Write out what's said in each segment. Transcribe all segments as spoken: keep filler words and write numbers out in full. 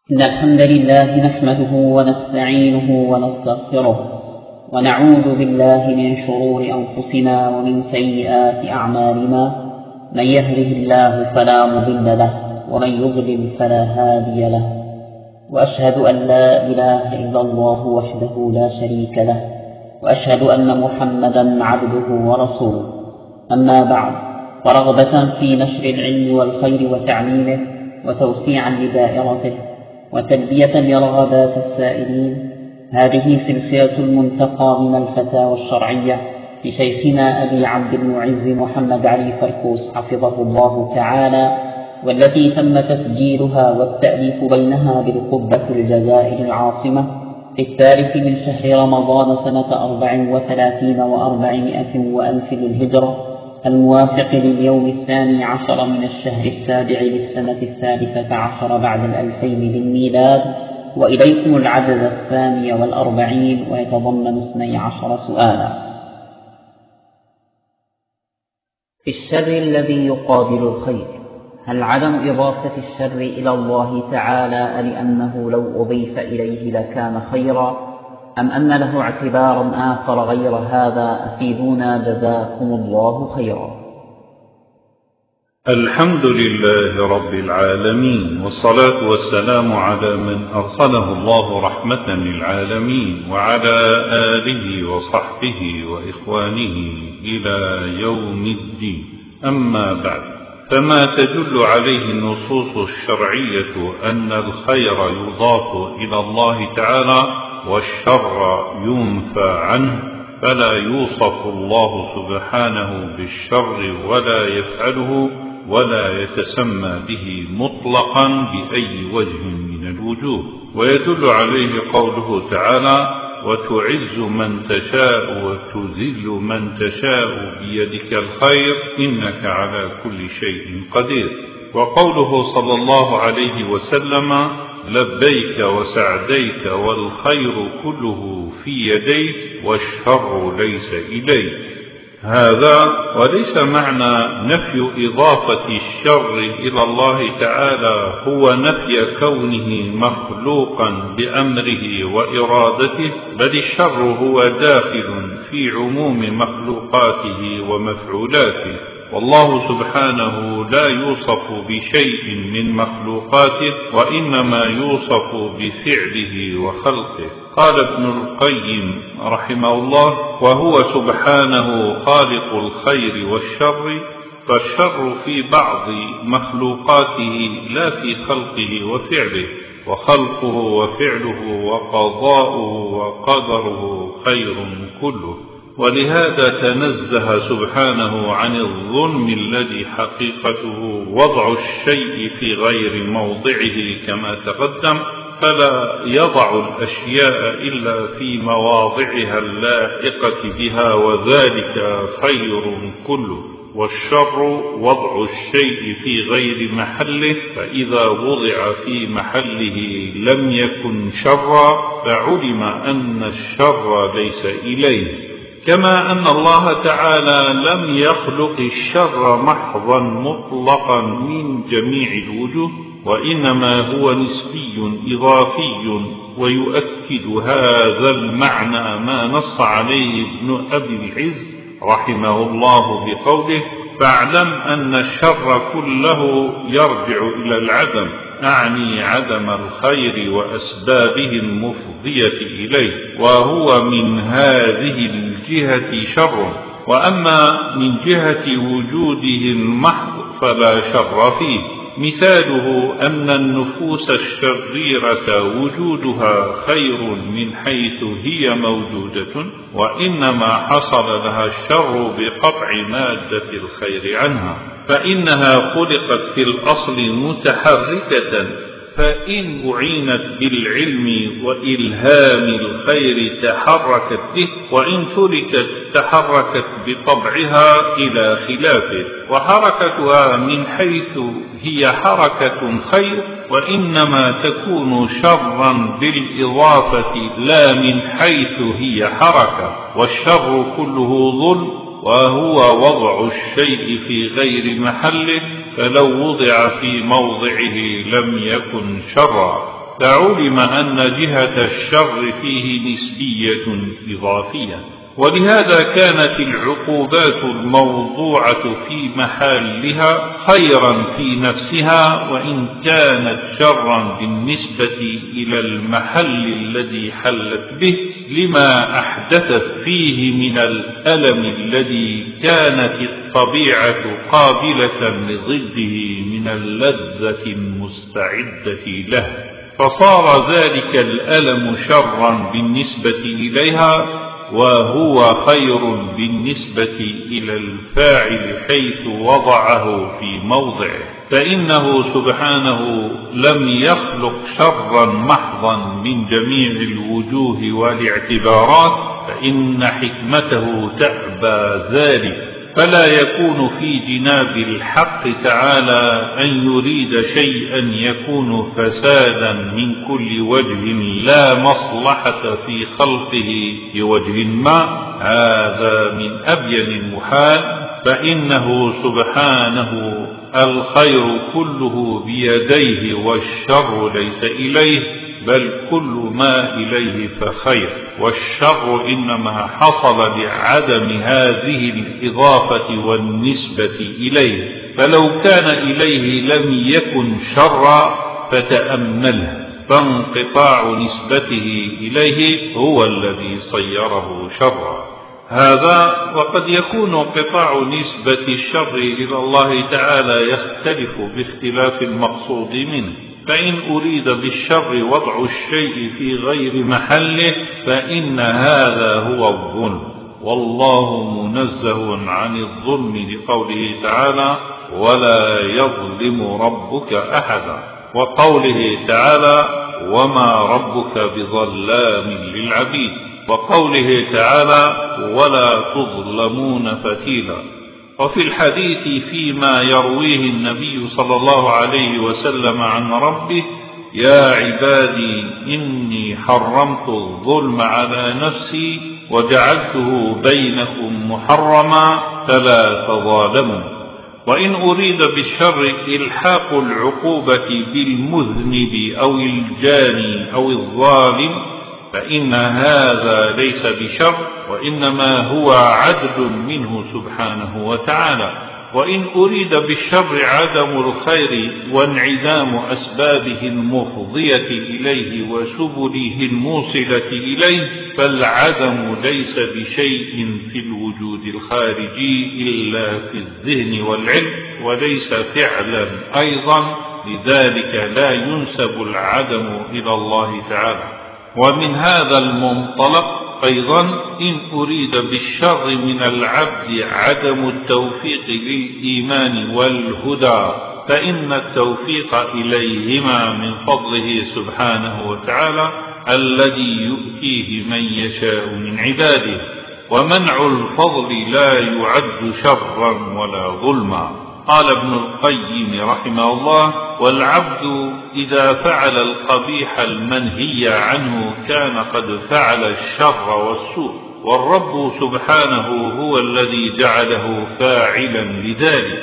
إن الحمد لله نحمده ونستعينه ونستغفره ونعوذ بالله من شرور أنفسنا ومن سيئات أعمالنا. من يهده الله فلا مضل له ومن يضلل فلا هادي له، وأشهد أن لا إله إلا الله وحده لا شريك له، وأشهد أن محمدا عبده ورسوله. أما بعد، فرغبة في نشر العلم والخير وتعليمه وتوسيعا لدائرته وتلبية لرغبات السائلين، هذه سلسلة المنتقى من الفتاوى الشرعية لشيخنا أبي عبد المعز محمد علي فركوس حفظه الله تعالى، والتي تم تسجيلها والتأليف بينها بالقبة الجزائر العاصمة في الثالث من شهر رمضان سنة أربع وثلاثين وأربعمائة وألف للهجرة، الموافق لليوم الثاني عشر من الشهر السابع للسنة الثالثة عشر بعد الألفين للميلاد. وإليكم العدد الثاني والأربعين، ويتضمن اثني عشر سؤالا. في الشر الذي يقابل الخير، هل عدم إضافة الشر إلى الله تعالى لأنه لو أضيف إليه لكان خيرا، أم أن له اعتبارا آخر غير هذا؟ أفيدونا جزاكم الله خيرا. الحمد لله رب العالمين، والصلاة والسلام على من أرسله الله رحمة للعالمين، وعلى آله وصحبه وإخوانه إلى يوم الدين. أما بعد، فما تدل عليه النصوص الشرعية أن الخير يضاف إلى الله تعالى والشر ينفى عنه، فلا يوصف الله سبحانه بالشر ولا يفعله ولا يتسمى به مطلقا بأي وجه من الوجوه. ويدل عليه قوله تعالى: وتعز من تشاء وتذل من تشاء بيدك الخير إنك على كل شيء قدير. وقوله صلى الله عليه وسلم: لبيك وسعديك والخير كله في يديك والشر ليس إليك. هذا وليس معنى نفي إضافة الشر إلى الله تعالى هو نفي كونه مخلوقا بأمره وإرادته، بل الشر هو داخل في عموم مخلوقاته ومفعولاته، والله سبحانه لا يوصف بشيء من مخلوقاته، وإنما يوصف بفعله وخلقه. قال ابن القيم رحمه الله: وهو سبحانه خالق الخير والشر، فالشر في بعض مخلوقاته لا في خلقه وفعله، وخلقه وفعله وقضاؤه وقدره خير كله. ولهذا تنزه سبحانه عن الظلم الذي حقيقته وضع الشيء في غير موضعه كما تقدم، فلا يضع الأشياء إلا في مواضعها اللائقة بها، وذلك خير كله. والشر وضع الشيء في غير محله، فإذا وضع في محله لم يكن شرا، فعلم أن الشر ليس إليه. كما أن الله تعالى لم يخلق الشر محضا مطلقا من جميع الوجوه، وإنما هو نسبي إضافي. ويؤكد هذا المعنى ما نص عليه ابن أبي العز رحمه الله بقوله: فاعلم أن الشر كله يرجع إلى العدم، أعني عدم الخير وأسبابه المفضية إليه، وهو من هذه الجهة شر. وأما من جهة وجوده المحض فلا شر فيه. مثاله أن النفوس الشريرة وجودها خير من حيث هي موجودة، وإنما حصل لها الشر بقطع مادة الخير عنها، فإنها خلقت في الأصل متحركة، فإن أعينت بالعلم وإلهام الخير تحركت به، وإن تركت تحركت بطبعها إلى خلافه. وحركتها من حيث هي حركة خير، وإنما تكون شرا بالإضافة لا من حيث هي حركة. والشر كله ظلم، وهو وضع الشيء في غير محله، فلو وضع في موضعه لم يكن شرا. فعلم أن جهة الشر فيه نسبية إضافية، ولهذا كانت العقوبات الموضوعة في محلها خيرا في نفسها، وإن كانت شرا بالنسبة إلى المحل الذي حلت به، لما أحدثت فيه من الألم الذي كانت الطبيعة قابلة لضده من اللذة المستعدة له، فصار ذلك الألم شرا بالنسبة إليها، وهو خير بالنسبة إلى الفاعل حيث وضعه في موضعه، فإنه سبحانه لم يخلق شرا محضا من جميع الوجوه والاعتبارات، فإن حكمته تأبى ذلك، فلا يكون في جناب الحق تعالى أن يريد شيئا يكون فسادا من كل وجه لا مصلحة في خلقه بوجه ما، هذا من أبين المحال، فإنه سبحانه الخير كله بيديه والشر ليس إليه، بل كل ما إليه فخير، والشر إنما حصل لعدم هذه الإضافة والنسبة إليه، فلو كان إليه لم يكن شرا فتأمله، فانقطاع نسبته إليه هو الذي صيره شرا. هذا وقد يكون انقطاع نسبة الشر إلى الله تعالى يختلف باختلاف المقصود منه، فإن أريد بالشر وضع الشيء في غير محله فإن هذا هو الظلم، والله منزه عن الظلم لقوله تعالى ولا يظلم ربك أحدا، وقوله تعالى وما ربك بظلام للعبيد، وقوله تعالى ولا تظلمون فتيلا. وفي الحديث فيما يرويه النبي صلى الله عليه وسلم عن ربه يا عبادي إني حرمت الظلم على نفسي وجعلته بينكم محرما فلا تظالموا. وإن أريد بالشر إلحاق العقوبة بالمذنب أو الجاني أو الظالم فإن هذا ليس بشر، وإنما هو عدل منه سبحانه وتعالى. وإن أريد بالشر عدم الخير وانعدام أسبابه المفضية إليه وسبله الموصلة إليه، فالعدم ليس بشيء في الوجود الخارجي إلا في الذهن والعلم، وليس فعلا أيضا، لذلك لا ينسب العدم إلى الله تعالى. ومن هذا المنطلق أيضا إن أريد بالشر من العبد عدم التوفيق للإيمان والهدى فإن التوفيق إليهما من فضله سبحانه وتعالى الذي يؤتيه من يشاء من عباده، ومنع الفضل لا يعد شرا ولا ظلما. قال ابن القيم رحمه الله والعبد إذا فعل القبيح المنهي عنه كان قد فعل الشر والسوء، والرب سبحانه هو الذي جعله فاعلا لذلك،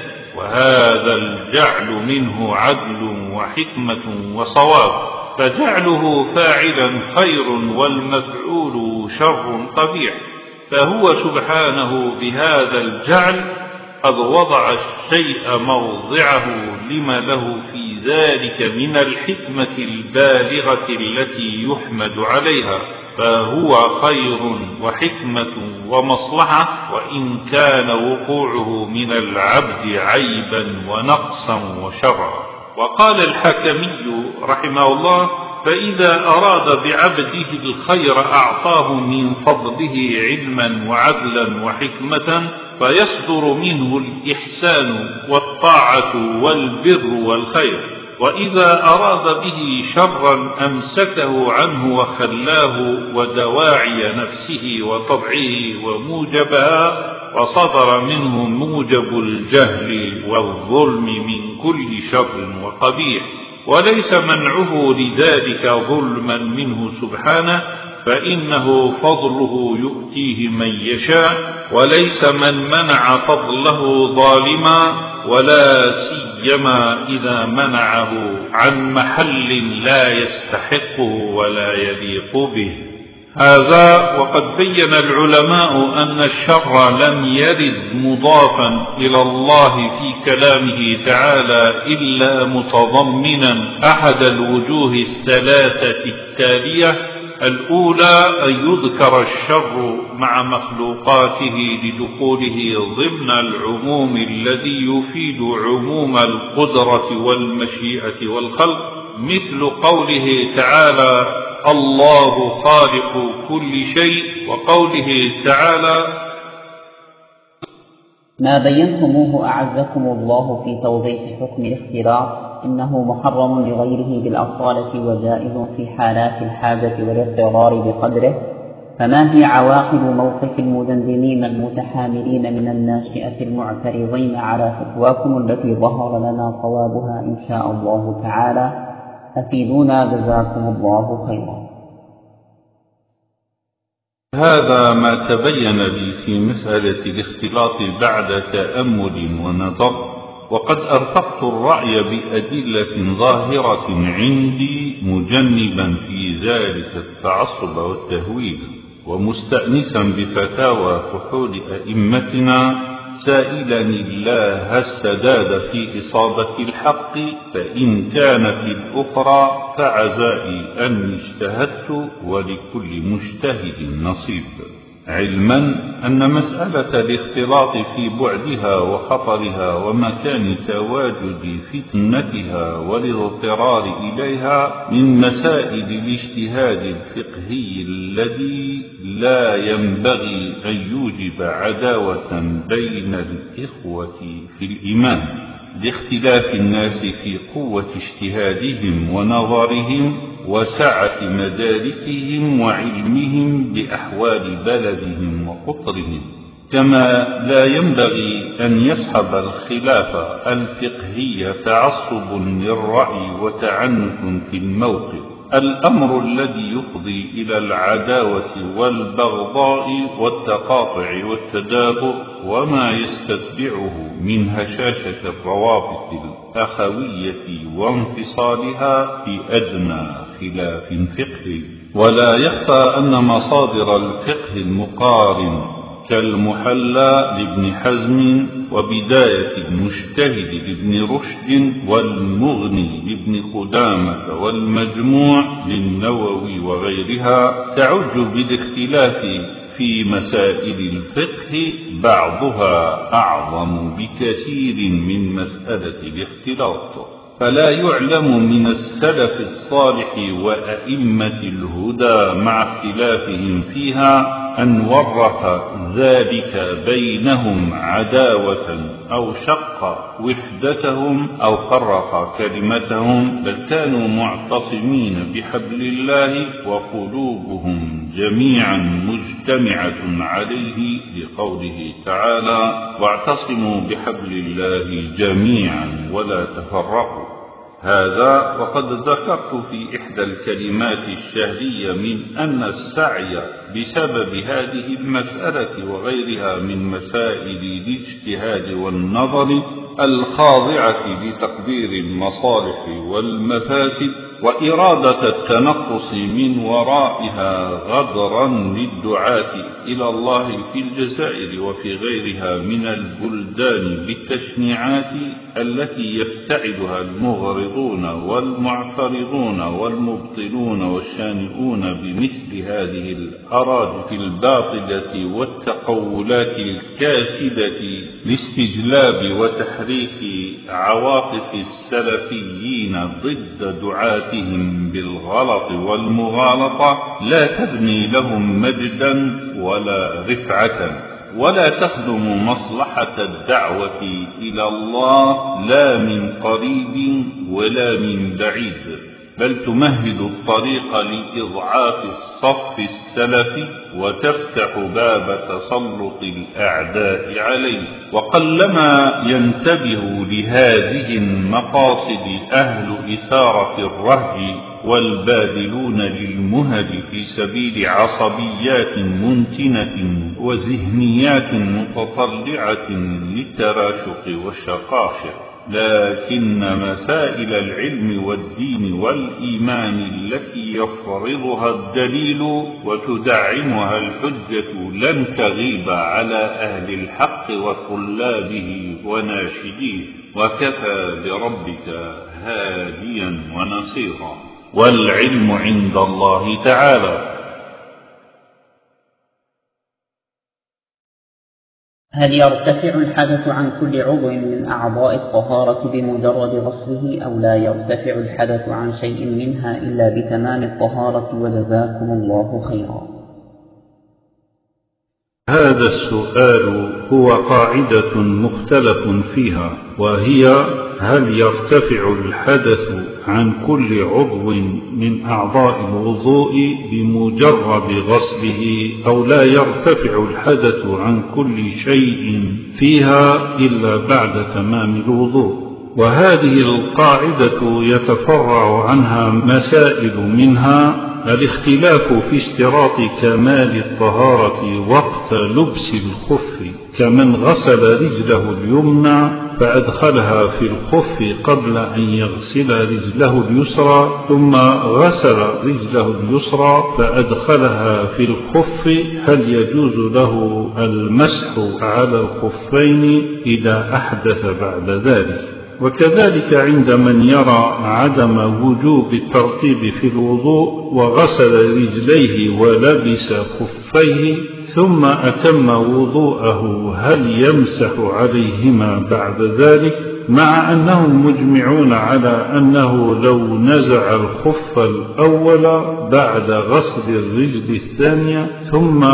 وهذا الجعل منه عدل وحكمة وصواب، فجعله فاعلا خير والمفعول شر قبيح، فهو سبحانه بهذا الجعل قد وضع الشيء موضعه لما له في ذلك من الحكمة البالغة التي يحمد عليها، فهو خير وحكمة ومصلحة، وإن كان وقوعه من العبد عيبا ونقصا وشرا. وقال الحكمي رحمه الله فإذا أراد بعبده الخير أعطاه من فضله علما وعدلا وحكمة، فيصدر منه الإحسان والطاعة والبر والخير. وإذا أراد به شرا أمسكه عنه وخلاه ودواعي نفسه وطبعه وموجبها، وصدر منه موجب الجهل والظلم من كل شر وقبيح، وليس منعه لذلك ظلما منه سبحانه، فإنه فضله يؤتيه من يشاء، وليس من منع فضله ظالما، ولا سيما إذا منعه عن محل لا يستحقه ولا يليق به. هذا وقد بين العلماء أن الشر لم يرد مضافا إلى الله في كلامه تعالى إلا متضمنا أحد الوجوه الثلاثة التالية: الأولى أن يذكر الشر مع مخلوقاته لدخوله ضمن العموم الذي يفيد عموم القدرة والمشيئة والخلق، مثل قوله تعالى: الله خالق كل شيء، وقوله تعالى: ما بينتموه أعزكم الله في توضيح حكم الاختلاط إنه محرم لغيره بالأصالة وجائز في حالات الحاجة والاضطرار بقدره. فما هي عواقب موقف المدندنين المتحاملين من الناشئة المعترضين على فتواكم التي ظهر لنا صوابها إن شاء الله تعالى؟ أفيدونا جزاكم الله خيرا. هذا ما تبين لي في مسألة الاختلاط بعد تأمل ونظر، وقد أرفقت الرأي بأدلة ظاهرة عندي مجنبا في ذلك التعصب والتهويل، ومستأنسا بفتاوى فحول أئمتنا، سائلا الله السداد في إصابة الحق، فإن كانت الأخرى فعزائي أني اجتهدت ولكل مجتهد نصيب، علما أن مسألة الاختلاط في بعدها وخطرها ومكان تواجد فتنتها والاضطرار إليها من مسائل الاجتهاد الفقهي الذي لا ينبغي أن يوجب عداوة بين الإخوة في الإيمان، لاختلاف الناس في قوة اجتهادهم ونظرهم وسعة مداركهم وعلمهم بأحوال بلدهم وقطرهم، كما لا ينبغي أن يصحب الخلاف الفقهي تعصب للرأي وتعنت في الموقف، الأمر الذي يفضي إلى العداوة والبغضاء والتقاطع والتدابر وما يستتبعه من هشاشة الروابط الأخوية وانفصالها في أدنى خلاف فقهي. ولا يخفى أن مصادر الفقه المقارن كالمحلى لابن حزم وبداية المجتهد لابن رشد والمغني لابن قدامة والمجموع للنووي وغيرها تعج بالاختلاف في مسائل الفقه بعضها أعظم بكثير من مسألة الاختلاط، فلا يعلم من السلف الصالح وأئمة الهدى مع اختلافهم فيها أن ورث ذلك بينهم عداوة أو شق وحدتهم أو فرق كلمتهم، بل كانوا معتصمين بحبل الله وقلوبهم جميعا مجتمعة عليه، لقوله تعالى: واعتصموا بحبل الله جميعا ولا تفرقوا. هذا وقد ذكرت في إحدى الكلمات الشهرية من أن السعي بسبب هذه المسألة وغيرها من مسائل الاجتهاد والنظر الخاضعة لتقدير المصالح والمفاسد وإرادة التنقص من ورائها غدرا للدعاة إلى الله في الجزائر وفي غيرها من البلدان بالتشنيعات التي يفتعلها المغرضون والمعترضون والمبطلون والشانئون بمثل هذه الأراجف الباطلة والتقولات الكاسدة لاستجلاب وتحريك عواطف السلفيين ضد دعاتهم بالغلط والمغالطة، لا تبني لهم مجدا ولا رفعة ولا تخدم مصلحة الدعوة إلى الله لا من قريب ولا من بعيد، بل تمهد الطريق لإضعاف الصف السلفي وتفتح باب تسلط الأعداء عليه. وقلما ينتبه لهذه المقاصد أهل إثارة الرهج والباذلون للمهج في سبيل عصبيات منتنة وذهنيات متطلعة للتراشق والشقاشق. لكن مسائل العلم والدين والإيمان التي يفرضها الدليل وتدعمها الحجة لن تغيب على أهل الحق وطلابه وناشديه، وكفى بربك هاديا ونصيرا. والعلم عند الله تعالى. هل يرتفع الحدث عن كل عضو من أعضاء الطهارة بمجرد غسله أو لا يرتفع الحدث عن شيء منها إلا بتمام الطهارة؟ وجزاكم الله خيرا. هذا السؤال هو قاعدة مختلف فيها، وهي هل يرتفع الحدث عن كل عضو من أعضاء الوضوء بمجرد غسله أو لا يرتفع الحدث عن كل شيء فيها إلا بعد تمام الوضوء. وهذه القاعدة يتفرع عنها مسائل، منها الاختلاف في اشتراط كمال الطهارة وقت لبس الخف، كمن غسل رجله اليمنى فأدخلها في الخف قبل أن يغسل رجله اليسرى، ثم غسل رجله اليسرى فأدخلها في الخف، هل يجوز له المسح على الخفين إذا أحدث بعد ذلك؟ وكذلك عند من يرى عدم وجوب الترتيب في الوضوء وغسل رجليه ولبس خفيه ثم أتم وضوءه، هل يمسح عليهما بعد ذلك؟ مع أنهم مجمعون على أنه لو نزع الخف الأول بعد غسل الرجل الثانية ثم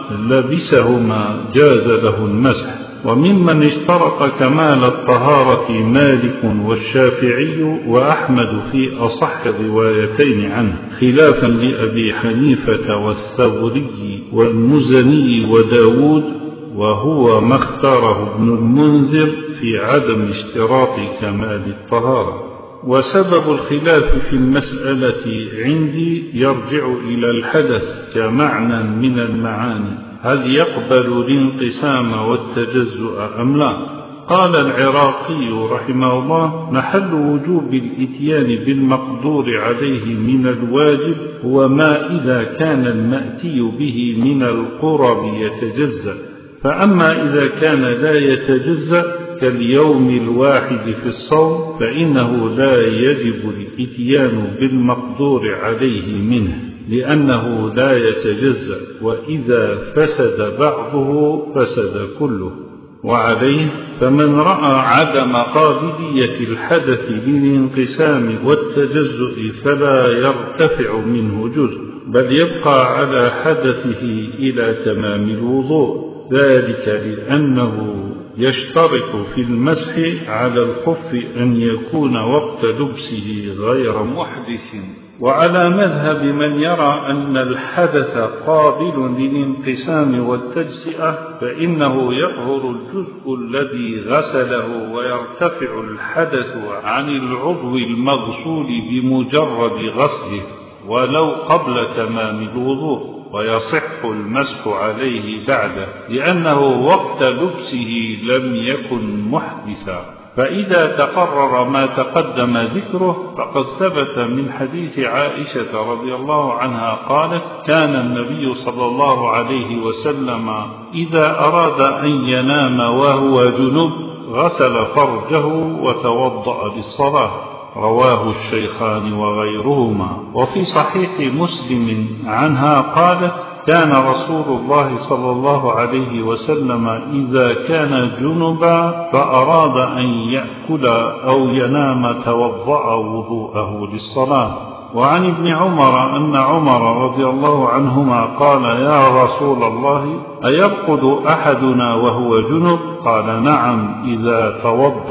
لبسهما جاز له المسح. وممن اشترط كمال الطهارة مالك والشافعي وأحمد في أصح روايتين عنه، خلافا لأبي حنيفة والثوري والمزني وداود، وهو ما اختاره ابن المنذر في عدم اشتراط كمال الطهارة. وسبب الخلاف في المسألة عندي يرجع إلى الحدث كمعنى من المعاني، هل يقبل الانقسام والتجزؤ أم لا؟ قال العراقي رحمه الله: محل وجوب الإتيان بالمقدور عليه من الواجب هو ما إذا كان المأتي به من القرب يتجزأ، فأما إذا كان لا يتجزأ كاليوم الواحد في الصوم فإنه لا يجب الإتيان بالمقدور عليه منه، لأنه لا يتجزأ، وإذا فسد بعضه فسد كله. وعليه فمن رأى عدم قابلية الحدث للانقسام والتجزؤ فلا يرتفع منه جزء، بل يبقى على حدثه إلى تمام الوضوء، ذلك لأنه يشترط في المسح على الخف أن يكون وقت لبسه غير محدث. وعلى مذهب من يرى أن الحدث قابل للانقسام والتجزئة فإنه يطهر الجزء الذي غسله ويرتفع الحدث عن العضو المغسول بمجرد غسله ولو قبل تمام الوضوء، ويصح المسح عليه بعده لأنه وقت لبسه لم يكن محدثا. فإذا تقرر ما تقدم ذكره فقد ثبت من حديث عائشة رضي الله عنها قالت: كان النبي صلى الله عليه وسلم إذا أراد أن ينام وهو جنب غسل فرجه وتوضأ للصلاة، رواه الشيخان وغيرهما. وفي صحيح مسلم عنها قالت: كان رسول الله صلى الله عليه وسلم إذا كان جنبا فأراد أن يأكل أو ينام توضأ وضوءه للصلاة. وعن ابن عمر أن عمر رضي الله عنهما قال: يا رسول الله، أيرقد أحدنا وهو جنب؟ قال: نعم إذا توضأ.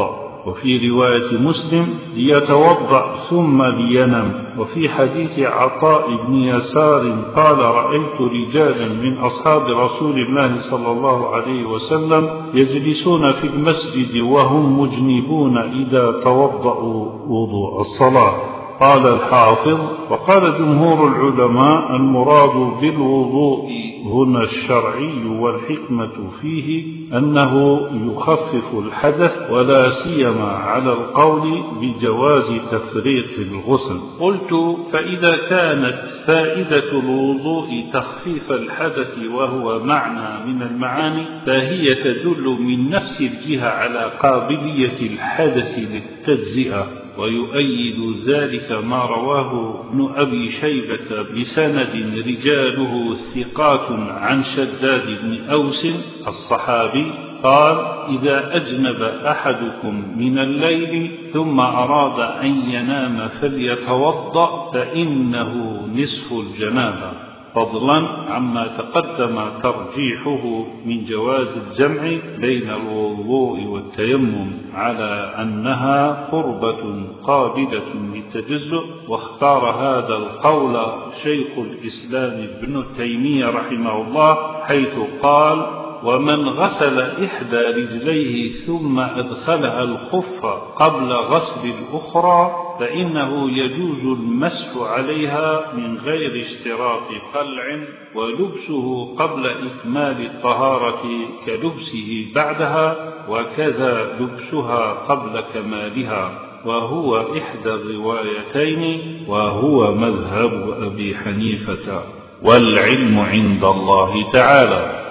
وفي رواية مسلم ليتوضأ ثم لينم. وفي حديث عطاء بن يسار قال رأيت رجالا من أصحاب رسول الله صلى الله عليه وسلم يجلسون في المسجد وهم مجنبون إذا توضأوا وضوء الصلاة. قال الحافظ: وقال جمهور العلماء المراد بالوضوء هنا الشرعي، والحكمة فيه أنه يخفف الحدث، ولا سيما على القول بجواز تفريق الغسل. قلت: فإذا كانت فائدة الوضوء تخفيف الحدث وهو معنى من المعاني، فهي تدل من نفس الجهة على قابلية الحدث للتجزئة. ويؤيد ذلك ما رواه ابن أبي شيبة بسند رجاله ثقات عن شداد بن أوس الصحابي قال: إذا أجنب أحدكم من الليل ثم أراد أن ينام فليتوضأ فإنه نصف الجنابة، فضلا عما تقدم ترجيحه من جواز الجمع بين الوضوء والتيمم على أنها قربة قابلة للتجزؤ. واختار هذا القول شيخ الإسلام ابن تيمية رحمه الله، حيث قال: ومن غسل إحدى رجليه ثم أدخلها الخف قبل غسل الأخرى فإنه يجوز المسح عليها من غير اشتراط خلع، ولبسه قبل إكمال الطهارة كلبسه بعدها، وكذا لبسها قبل كمالها، وهو إحدى الروايتين، وهو مذهب أبي حنيفة، والعلم عند الله تعالى.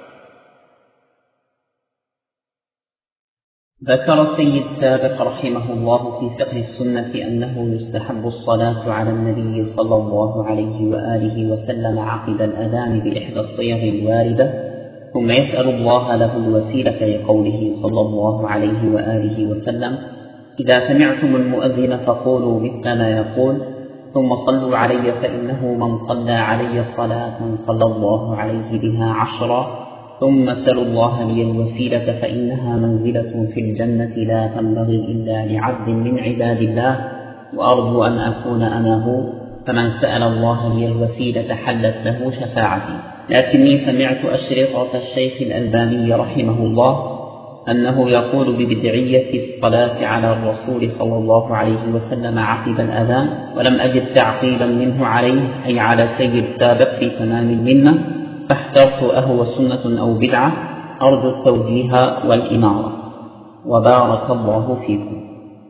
ذكر السيد سابق رحمه الله في فقه السنة أنه يستحب الصلاة على النبي صلى الله عليه وآله وسلم عقب الأذان بإحدى الصيغ الواردة، ثم يسأل الله له الوسيلة لقوله صلى الله عليه وآله وسلم: إذا سمعتم المؤذن فقولوا مثل ما يقول، ثم صلوا علي فإنه من صلى علي صلاة صلى الله عليه بها عشرا، ثم سلوا الله لي الوسيلة فإنها منزلة في الجنة لا تنبغي إلا لعبد من عباد الله، وأرجو أن أكون أنا هو، فمن سأل الله لي الوسيلة حلت له شفاعتي. لكني سمعت أشرطة الشيخ الألباني رحمه الله أنه يقول ببدعية الصلاة على الرسول صلى الله عليه وسلم عقب الأذان، ولم أجد تعقيبا منه عليه أي على سيد سابق في تمام المنة، فاحترت أهو سنة أو بدعة، أرجو التوجيه والإمارة، وبارك الله فيكم.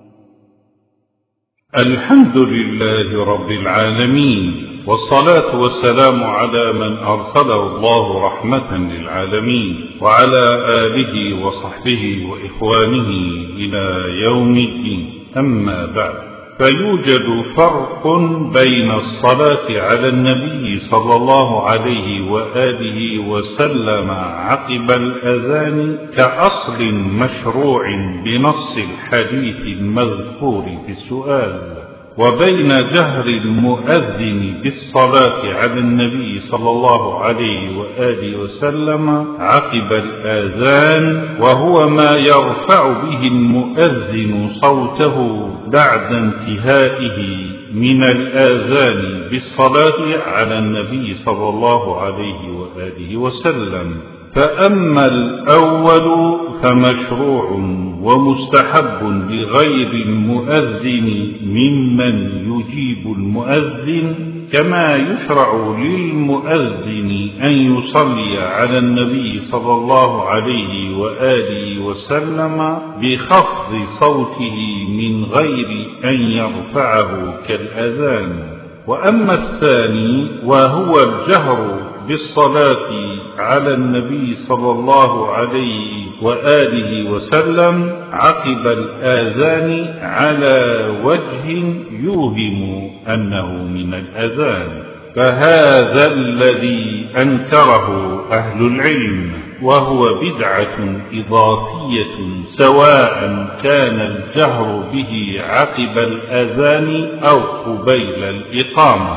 الحمد لله رب العالمين، والصلاة والسلام على من أرسله الله رحمة للعالمين، وعلى آله وصحبه وإخوانه إلى يوم الدين. أما بعد، فيوجد فرق بين الصلاة على النبي صلى الله عليه وآله وسلم عقب الأذان كأصل مشروع بنص الحديث المذكور في السؤال، وبين جهر المؤذن بالصلاة على النبي صلى الله عليه وآله وسلم عقب الآذان، وهو ما يرفع به المؤذن صوته بعد انتهائه من الآذان بالصلاة على النبي صلى الله عليه وآله وسلم. فأما الأول فمشروع ومستحب لغير المؤذن ممن يجيب المؤذن، كما يشرع للمؤذن أن يصلي على النبي صلى الله عليه وآله وسلم بخفض صوته من غير أن يرفعه كالأذان. وأما الثاني وهو الجهر بالصلاة على النبي صلى الله عليه وآله وسلم عقب الآذان على وجه يوهم أنه من الأذان، فهذا الذي أنكره أهل العلم، وهو بدعة إضافية، سواء كان الجهر به عقب الأذان أو قبيل الإقامة،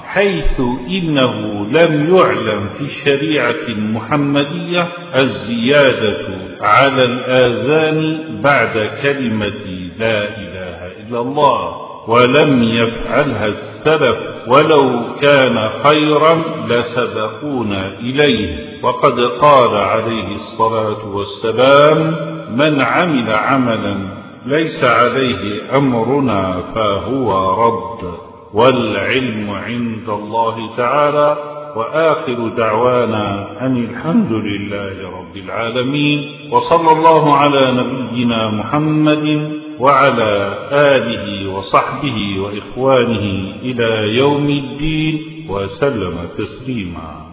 حيث إنه لم يعلم في الشريعة المحمدية الزيادة على الآذان بعد كلمة لا إله إلا الله، ولم يفعلها السلف، ولو كان خيرا لسبقونا إليه. وقد قال عليه الصلاة والسلام: من عمل عملا ليس عليه أمرنا فهو رد. والعلم عند الله تعالى، وآخر دعوانا أن الحمد لله رب العالمين، وصلى الله على نبينا محمد وعلى آله وصحبه وإخوانه إلى يوم الدين وسلم تسليما.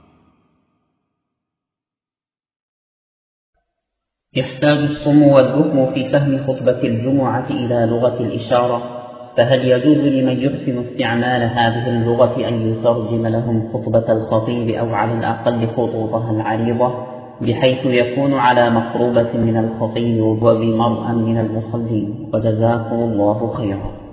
يحتاج الصم والبكم في فهم خطبة الجمعة إلى لغة الإشارة، فهل يجوز لمن يحسن استعمال هذه اللغة أن يترجم لهم خطبة الخطيب أو على الأقل خطوطها العريضة بحيث يكون على مقروبة من الخطيب وبمرأى من المصلين؟ وجزاكم الله خيرا.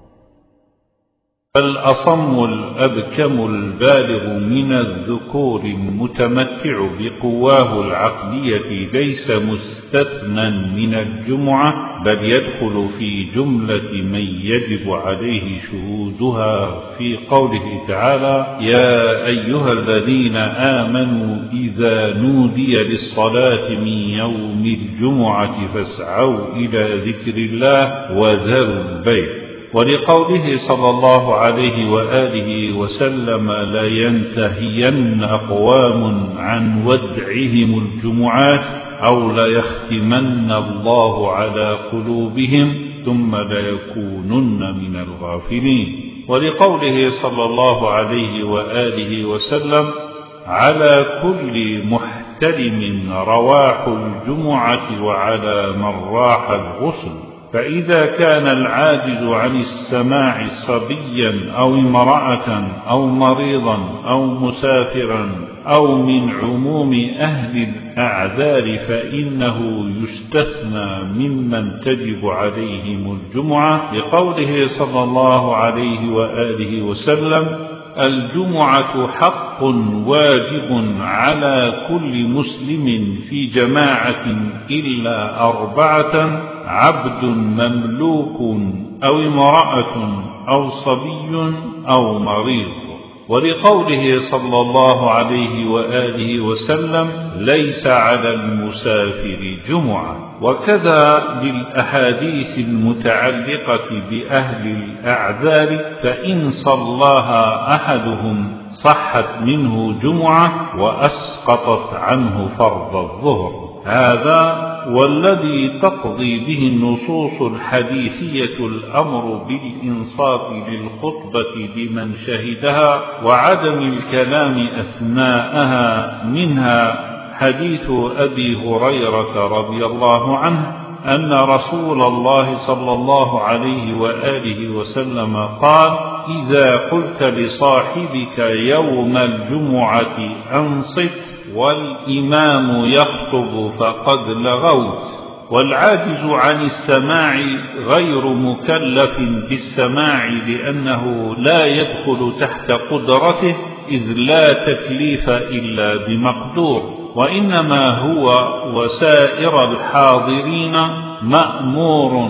الأصم الأبكم البالغ من الذكور المتمتع بقواه العقلية ليس مستثنى من الجمعة، بل يدخل في جملة من يجب عليه شهودها في قوله تعالى: يا أيها الذين آمنوا إذا نودي للصلاة من يوم الجمعة فاسعوا إلى ذكر الله وذروا البيع. ولقوله صلى الله عليه وآله وسلم: لا ينتهين أقوام عن ودعهم الجمعات أو ليختمن الله على قلوبهم ثم ليكونن من الغافلين. ولقوله صلى الله عليه وآله وسلم: على كل محتلم رواح الجمعة وعلى من راح الغسل. فإذا كان العاجز عن السماع صبيا أو امرأة أو مريضا أو مسافرا أو من عموم أهل الأعذار فإنه يستثنى ممن تجب عليهم الجمعة، لقوله صلى الله عليه وآله وسلم: الجمعة حق واجب على كل مسلم في جماعة إلا أربعة: عبد مملوك أو امرأة أو صبي أو مريض. ولقوله صلى الله عليه وآله وسلم: ليس على المسافر جمعة. وكذا للأحاديث المتعلقة بأهل الأعذار، فإن صلاها أحدهم صحت منه جمعة وأسقطت عنه فرض الظهر. هذا والذي تقضي به النصوص الحديثية الأمر بالإنصات للخطبة لمن شهدها وعدم الكلام أثناءها، منها حديث أبي هريرة رضي الله عنه أن رسول الله صلى الله عليه وآله وسلم قال: إذا قلت لصاحبك يوم الجمعة أنصت والإمام يخطب فقد لغوت. والعاجز عن السماع غير مكلف بالسماع لأنه لا يدخل تحت قدرته، إذ لا تكليف إلا بمقدور، وإنما هو وسائر الحاضرين مأمور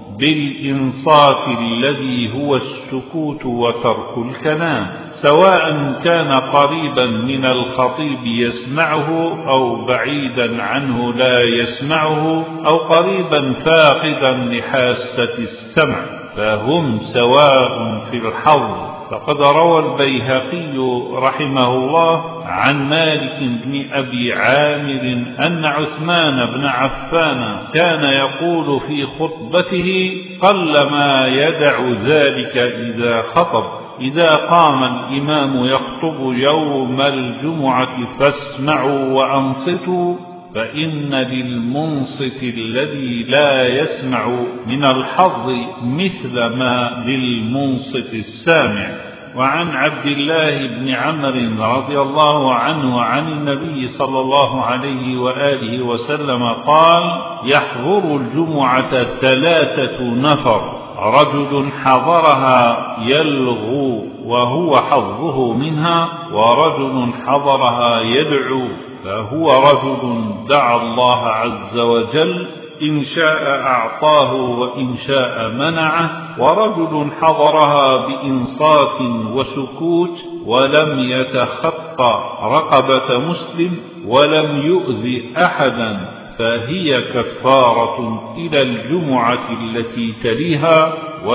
بالإنصات الذي هو السكوت وترك الكلام، سواء كان قريبا من الخطيب يسمعه أو بعيدا عنه لا يسمعه أو قريبا فاقدا لحاسة السمع، فهم سواء في الحظ. فقد روى البيهقي رحمه الله عن مالك بن أبي عامر أن عثمان بن عفان كان يقول في خطبته: قلما يدع ذلك إذا خطب: إذا قام الإمام يخطب يوم الجمعة فاسمعوا وأنصتوا، فإن للمنصت الذي لا يسمع من الحظ مثل ما للمنصت السامع. وعن عبد الله بن عمرو رضي الله عنه عن النبي صلى الله عليه وآله وسلم قال: يحضر الجمعة ثلاثة نفر: رجل حضرها يلغو وهو حظه منها، ورجل حضرها يدعو فهو رجل دعا الله عز وجل إن شاء أعطاه وإن شاء منعه، ورجل حضرها بإنصات وسكوت ولم يتخطى رقبة مسلم ولم يؤذي أحدا، فهي كفارة إلى الجمعة التي تليها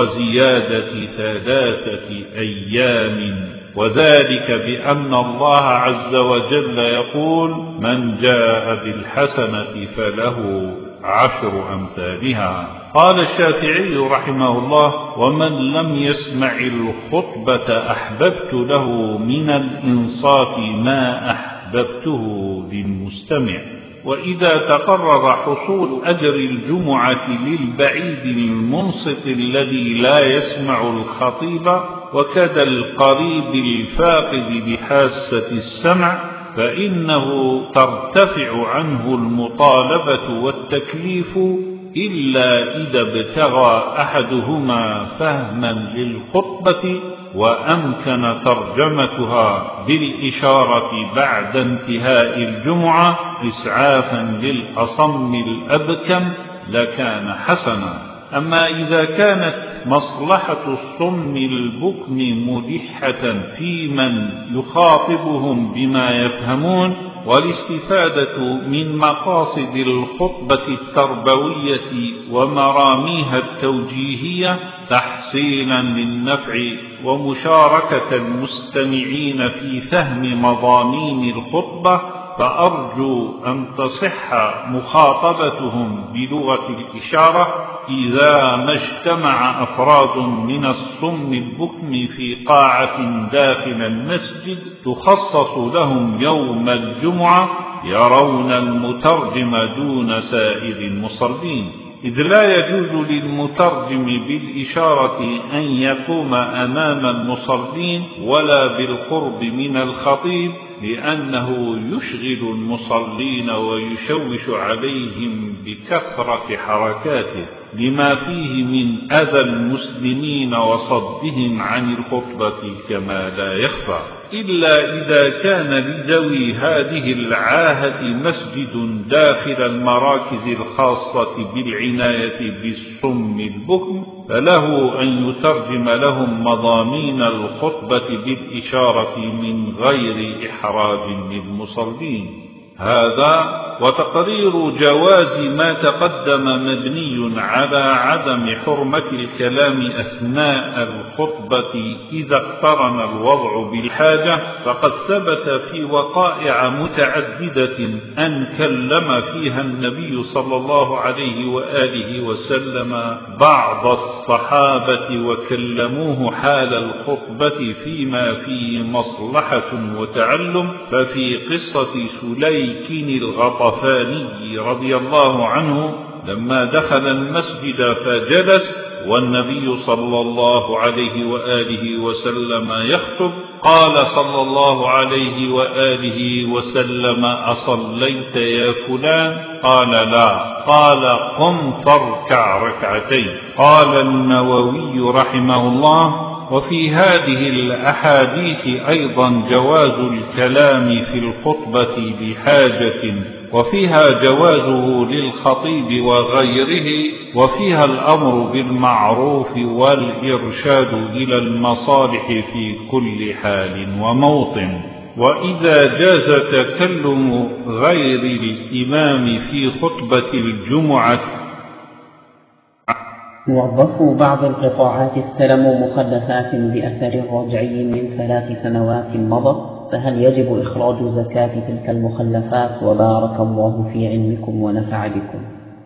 وزيادة ثلاثة أيام، وذلك بأن الله عز وجل يقول: من جاء بالحسنة فله عشر أمثالها. قال الشافعي رحمه الله: ومن لم يسمع الخطبة أحببت له من الإنصات ما أحببته للمستمع. وإذا تقرر حصول أجر الجمعة للبعيد المنصت الذي لا يسمع الخطيب، وكذا القريب الفاقد لحاسة السمع، فإنه ترتفع عنه المطالبة والتكليف، إلا إذا ابتغى أحدهما فهما للخطبة وأمكن ترجمتها بالإشارة بعد انتهاء الجمعة إسعافا للأصم الأبكم لكان حسنا. أما إذا كانت مصلحة الصم البكم ملحة في من يخاطبهم بما يفهمون، والاستفادة من مقاصد الخطبة التربوية ومراميها التوجيهية تحصيلا للنفع ومشاركة المستمعين في فهم مضامين الخطبة، فأرجو أن تصح مخاطبتهم بلغة الإشارة إذا ما اجتمع أفراد من الصم البكم في قاعة داخل المسجد تخصص لهم يوم الجمعة يرون المترجم دون سائر المصلين، إذ لا يجوز للمترجم بالإشارة أن يقوم أمام المصلين ولا بالقرب من الخطيب، لأنه يشغل المصلين ويشوش عليهم بكثرة حركاته لما فيه من أذى المسلمين وصدهم عن الخطبة كما لا يخفى، إلا إذا كان لذوي هذه العاهة مسجد داخل المراكز الخاصة بالعناية بالصم البكم، فله أن يترجم لهم مضامين الخطبة بالإشارة من غير إحراج للمصلين. هذا وتقرير جواز ما تقدم مبني على عدم حرمة الكلام أثناء الخطبة إذا اقترن الوضع بالحاجة، فقد ثبت في وقائع متعددة أن كلم فيها النبي صلى الله عليه وآله وسلم بعض الصحابة وكلموه حال الخطبة فيما فيه مصلحة وتعلم، ففي قصة سليك الغطفاني رضي الله عنه لما دخل المسجد فجلس والنبي صلى الله عليه وآله وسلم يخطب، قال صلى الله عليه وآله وسلم: أصليت يا فلان؟ قال: لا. قال: قم فاركع ركعتين. قال النووي رحمه الله: وفي هذه الأحاديث أيضا جواز الكلام في الخطبة بحاجة، وفيها جوازه للخطيب وغيره، وفيها الأمر بالمعروف والإرشاد إلى المصالح في كل حال وموطن. وإذا جاز تكلم غير الإمام في خطبة الجمعة، وظفوا بعض القطاعات استلموا مخلفات بأثر رجعي من ثلاث سنوات مضت، فهل يجب إخراج زكاة تلك المخلفات؟ وبارك الله في علمكم ونفع بكم.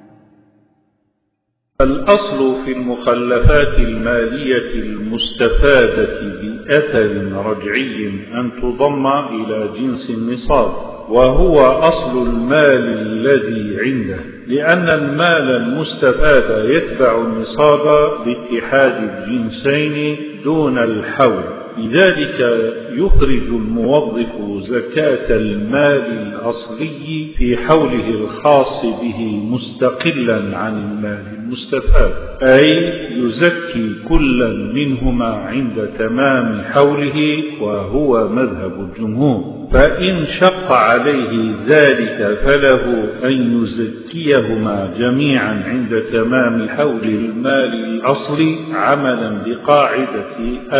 الأصل في المخلفات المالية المستفادة بأثر رجعي أن تضم إلى جنس النصاب، وهو أصل المال الذي عنده، لأن المال المستفاد يتبع النصاب باتحاد الجنسين دون الحول، لذلك يخرج الموظف زكاة المال الأصلي في حوله الخاص به مستقلا عن المال المستفاد، أي يزكي كلا منهما عند تمام حوله، وهو مذهب الجمهور. فإن شق عليه ذلك فله أن يزكيهما جميعا عند تمام حول المال الأصلي، عملا بقاعدة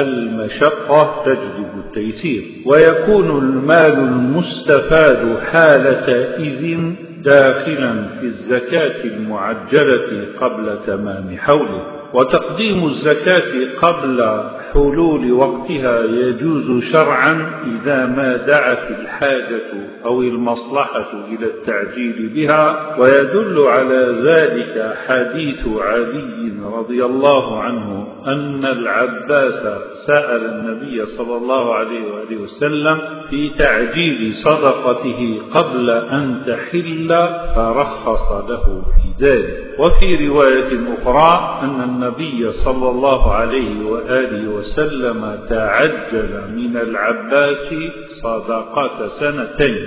المشقة تجلب التيسير، ويكون المال المستفاد حالة إذن داخلا في الزكاة المعجلة قبل تمام حوله. وتقديم الزكاة قبل حلول وقتها يجوز شرعا إذا ما دعت الحاجة أو المصلحة إلى التعجيل بها، ويدل على ذلك حديث علي رضي الله عنه أن العباس سأل النبي صلى الله عليه وآله وسلم في تعجيل صدقته قبل أن تحل فرخص له في ذلك. وفي رواية أخرى أن النبي صلى الله عليه وآله وسلم تعجل من العباس صدقة سنتين.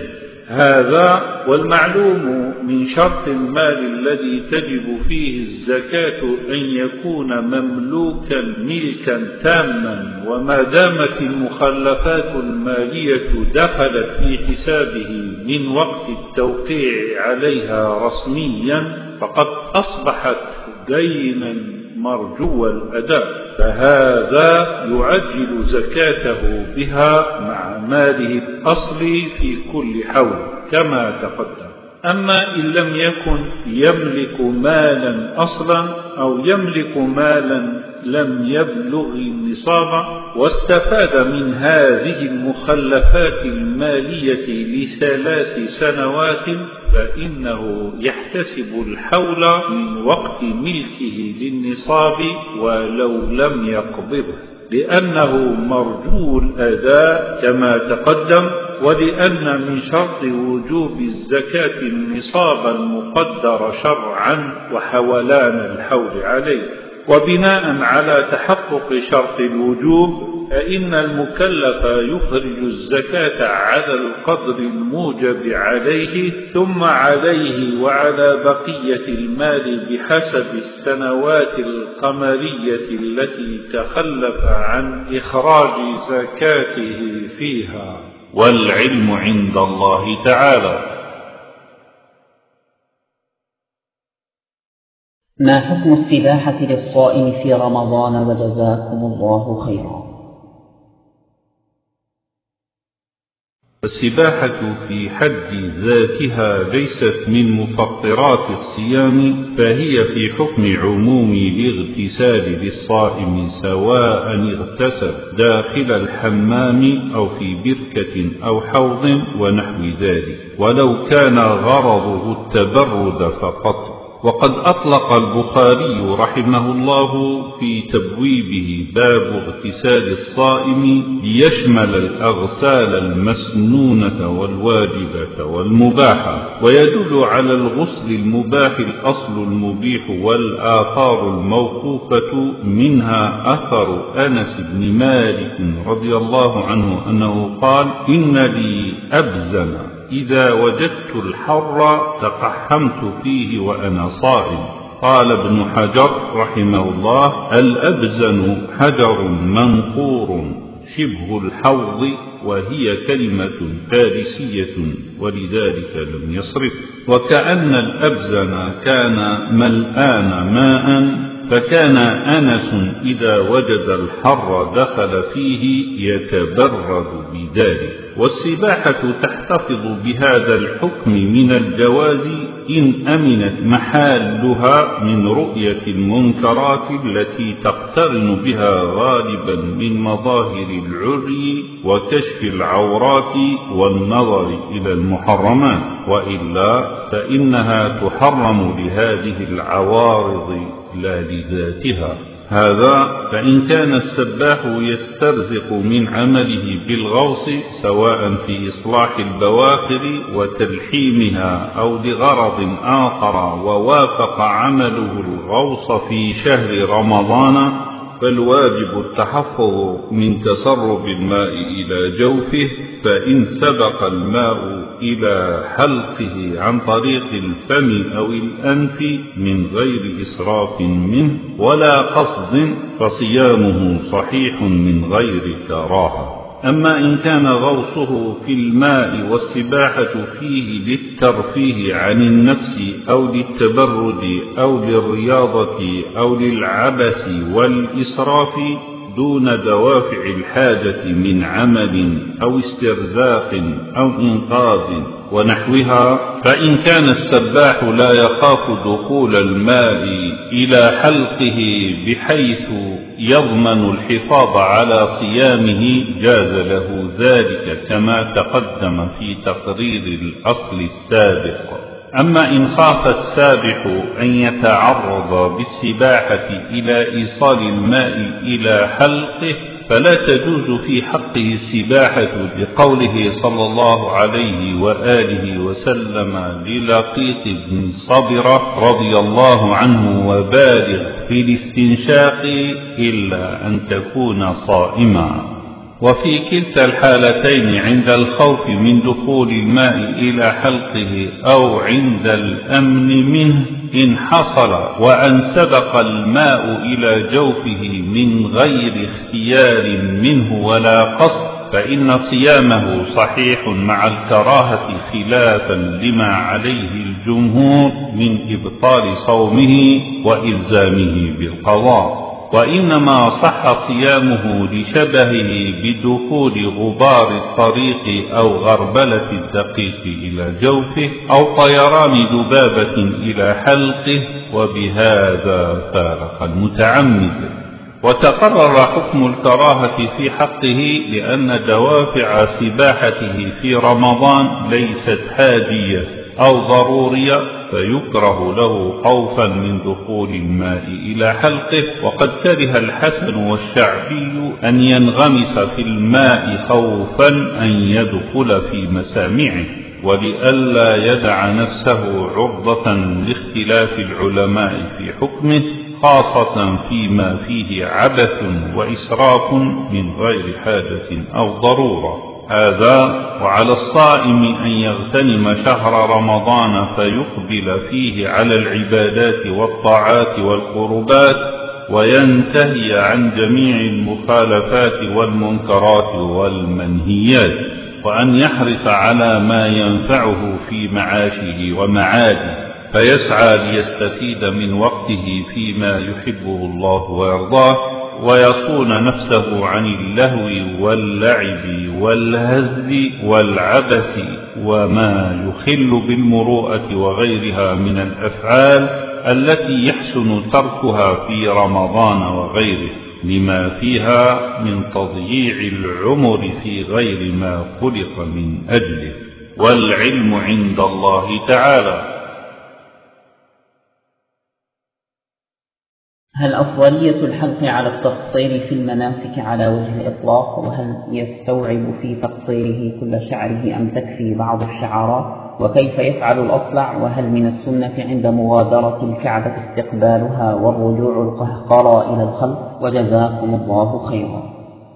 هذا والمعلوم من شرط المال الذي تجب فيه الزكاة أن يكون مملوكا ملكا تاما، وما دامت المخلفات المالية دخلت في حسابه من وقت التوقيع عليها رسميا فقد أصبحت دينا مرجو الأداء، فهذا يعجل زكاته بها مع ماله الأصلي في كل حول كما تقدم. أما إن لم يكن يملك مالا أصلا أو يملك مالا لم يبلغ النصاب واستفاد من هذه المخلفات المالية لثلاث سنوات، فإنه يحتسب الحول من وقت ملكه للنصاب ولو لم يقبضه، لأنه مرجو الأداء كما تقدم، ولأن من شرط وجوب الزكاة النصاب المقدر شرعا وحولان الحول عليه. وبناء على تحقق شرط الوجوب فإن المكلف يخرج الزكاة على القدر الموجب عليه، ثم عليه وعلى بقية المال بحسب السنوات القمرية التي تخلف عن إخراج زكاته فيها، والعلم عند الله تعالى. ما حكم السباحة للصائم في رمضان وجزاكم الله خيرا؟ السباحة في حد ذاتها ليست من مفطرات الصيام، فهي في حكم عموم الاغتسال للصائم سواء اغتسل داخل الحمام أو في بركة أو حوض ونحو ذلك، ولو كان غرضه التبرد فقط. وقد أطلق البخاري رحمه الله في تبويبه باب اغتسال الصائم ليشمل الأغسال المسنونة والواجبة والمباحة، ويدل على الغسل المباح الأصل المبيح والآثار الموقوفة، منها أثر أنس بن مالك رضي الله عنه أنه قال: إن لي أبزن إذا وجدت الحر تقحمت فيه وأنا صائم. قال ابن حجر رحمه الله: الأبزن حجر منقور شبه الحوض، وهي كلمة فارسية ولذلك لم يصرف. وكأن الأبزن كان ملآن ماء، فكان أنس إذا وجد الحر دخل فيه يتبرد بذلك. والسباحة تحتفظ بهذا الحكم من الجواز إن أمنت محالها من رؤية المنكرات التي تقترن بها غالبا من مظاهر العري وكشف العورات والنظر إلى المحرمات، وإلا فإنها تحرم لهذه العوارض لا لذاتها. هذا فإن كان السباح يسترزق من عمله بالغوص سواء في إصلاح البواخر وتلحيمها أو لغرض آخر، ووافق عمله الغوص في شهر رمضان، فالواجب التحفظ من تسرب الماء إلى جوفه، فإن سبق الماء إلى حلقه عن طريق الفم أو الأنف من غير إسراف منه ولا قصد فصيامه صحيح من غير كراهة. أما إن كان غوصه في الماء والسباحة فيه للترفيه عن النفس أو للتبرد أو للرياضة أو للعبث والإسراف دون دوافع الحاجة من عمل أو استرزاق أو إنقاذ ونحوها، فإن كان السباح لا يخاف دخول الماء إلى حلقه بحيث يضمن الحفاظ على صيامه جاز له ذلك كما تقدم في تقرير الأصل السابق. أما إن خاف السابح أن يتعرض بالسباحة إلى إيصال الماء إلى حلقه فلا تجوز في حقه السباحة لقوله صلى الله عليه وآله وسلم للقيط بن صبرة رضي الله عنه: وبالغ في الاستنشاق إلا أن تكون صائما. وفي كلتا الحالتين عند الخوف من دخول الماء إلى حلقه أو عند الأمن منه إن حصل وأن سبق الماء إلى جوفه من غير اختيار منه ولا قصد فإن صيامه صحيح مع الكراهة خلافا لما عليه الجمهور من إبطال صومه وإلزامه بالقضاء. وإنما صح صيامه لشبهه بدخول غبار الطريق أو غربلة الدقيق إلى جوفه أو طيران ذبابة إلى حلقه، وبهذا فارق المتعمد. وتقرر حكم الكراهة في حقه لأن دوافع سباحته في رمضان ليست حاجية أو ضرورية فيكره له خوفا من دخول الماء إلى حلقه. وقد كره الحسن والشعبي أن ينغمس في الماء خوفا أن يدخل في مسامعه ولئلا يدع نفسه عرضة لاختلاف العلماء في حكمه، خاصة فيما فيه عبث وإسراف من غير حاجة أو ضرورة. هذا وعلى الصائم أن يغتنم شهر رمضان فيقبل فيه على العبادات والطاعات والقربات وينتهي عن جميع المخالفات والمنكرات والمنهيات، وأن يحرص على ما ينفعه في معاشه ومعاده فيسعى ليستفيد من وقته فيما يحبه الله ويرضاه ويصون نفسه عن اللهو واللعب والهزل والعبث وما يخل بالمروءة وغيرها من الأفعال التي يحسن تركها في رمضان وغيره لما فيها من تضييع العمر في غير ما خلق من أجله، والعلم عند الله تعالى. هل أفضلية الحلق على التقصير في المناسك على وجه الإطلاق؟ وهل يستوعب في تقصيره كل شعره أم تكفي بعض الشعرات؟ وكيف يفعل الأصلع؟ وهل من السنة عند مغادرة الكعبة استقبالها والرجوع القهقرى إلى الخلف؟ وجزاكم الله خيرا.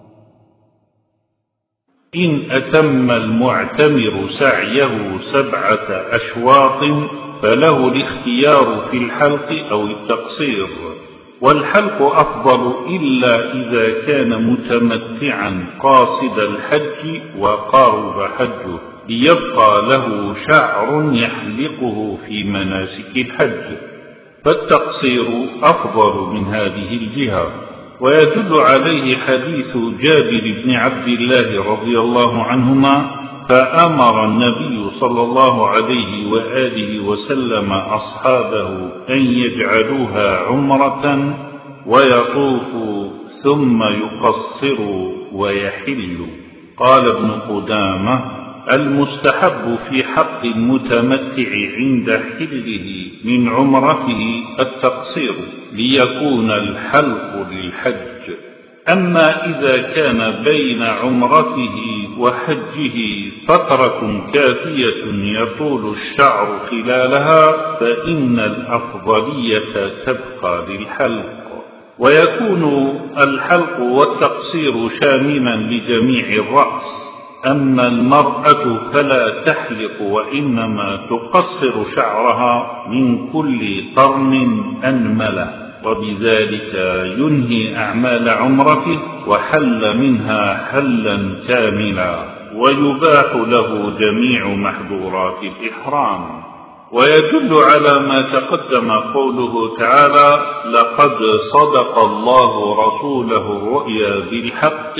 إن أتم المعتمر سعيه سبعة أشواط فله الاختيار في الحلق أو التقصير، والحلق أفضل إلا إذا كان متمتعا قاصد الحج وقارب حجه ليبقى له شعر يحلقه في مناسك الحج، فالتقصير أفضل من هذه الجهة. ويدل عليه حديث جابر بن عبد الله رضي الله عنهما: فأمر النبي صلى الله عليه وآله وسلم أصحابه أن يجعلوها عمرة ويطوفوا ثم يقصروا ويحلوا. قال ابن قدامة: المستحب في حق المتمتع عند حله من عمرته التقصير ليكون الحلق للحج. أما إذا كان بين عمرته وحجه فترة كافية يطول الشعر خلالها فإن الأفضلية تبقى للحلق، ويكون الحلق والتقصير شاملا لجميع الرأس، أما المرأة فلا تحلق وإنما تقصر شعرها من كل قرن أنمله، وبذلك ينهي أعمال عمرته وحل منها حلا كاملا، ويباح له جميع محظورات الإحرام. ويدل على ما تقدم قوله تعالى: لقد صدق الله رسوله الرؤيا بالحق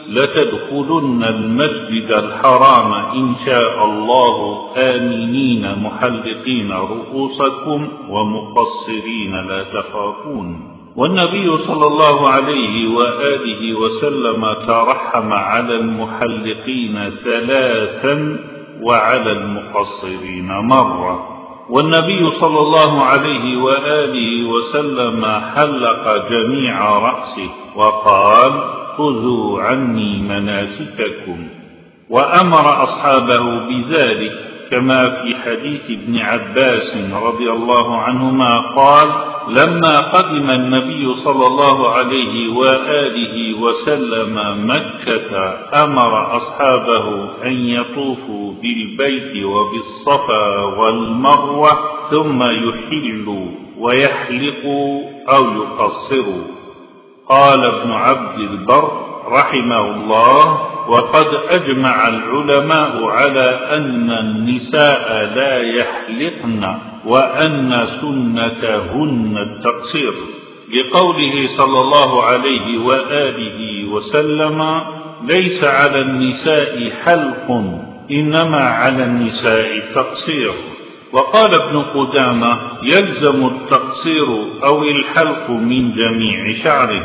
لتدخلن المسجد الحرام إن شاء الله آمنين محلقين رؤوسكم ومقصرين لا تخافون. والنبي صلى الله عليه وآله وسلم ترحم على المحلقين ثلاثا وعلى المقصرين مرة. والنبي صلى الله عليه وآله وسلم حلق جميع رأسه وقال: خذوا عني مناسككم، وأمر أصحابه بذلك، كما في حديث ابن عباس رضي الله عنهما قال: لما قدم النبي صلى الله عليه وآله وسلم مكة أمر أصحابه أن يطوفوا بالبيت وبالصفا والمروة ثم يحلوا ويحلقوا أو يقصروا. قال ابن عبد البر رحمه الله: وقد أجمع العلماء على أن النساء لا يحلقن وأن سنتهن التقصير، لقوله صلى الله عليه وآله وسلم: ليس على النساء حلق إنما على النساء التقصير. وقال ابن قدامة: يلزم التقصير أو الحلق من جميع شعره،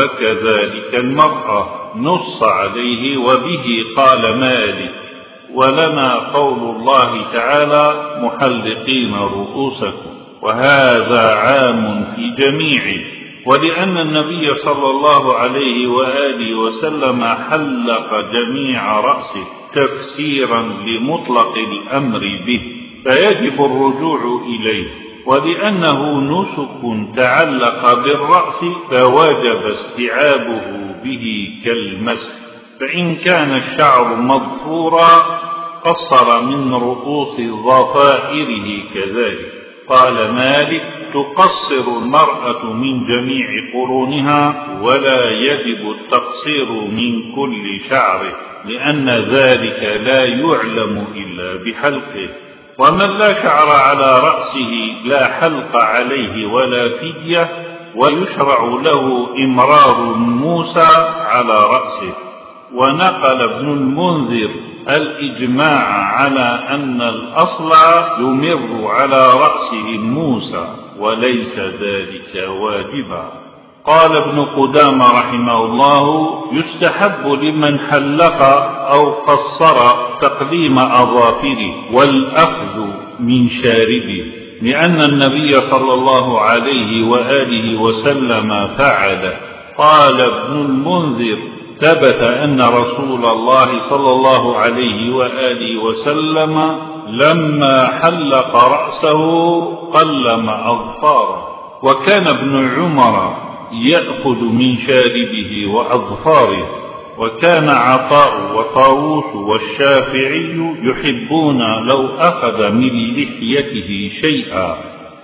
وكذلك المرأة، نص عليه وبه قال مالك. ولنا قول الله تعالى: محلقين رؤوسكم، وهذا عام في جميعه. ولأن النبي صلى الله عليه وآله وسلم حلق جميع رأسه تفسيرا لمطلق الأمر به، فيجب الرجوع إليه. ولأنه نسك تعلق بالرأس فوجب استيعابه به كالمسح. فإن كان الشعر مضفورا قصر من رؤوس ضفائره كذلك. قال مالك: تقصر المرأة من جميع قرونها، ولا يجب التقصير من كل شعره، لأن ذلك لا يعلم إلا بحلقه. ومن لا شعر على رأسه لا حلق عليه ولا فدية، ويشرع له إمرار موسى على رأسه. ونقل ابن المنذر الإجماع على أن الأصل يمر على رأسه موسى، وليس ذلك واجبا. قال ابن قدامة رحمه الله: يستحب لمن حلق أو قصر تقديم أظافره والأخذ من شاربه، لأن النبي صلى الله عليه وآله وسلم فعل. قال ابن المنذر: ثبت أن رسول الله صلى الله عليه وآله وسلم لما حلق رأسه قلم أظفاره. وكان ابن عمر يأخذ من شاربه وأظفاره. وكان عطاء وطاووس والشافعي يحبون لو أخذ من لحيته شيئا.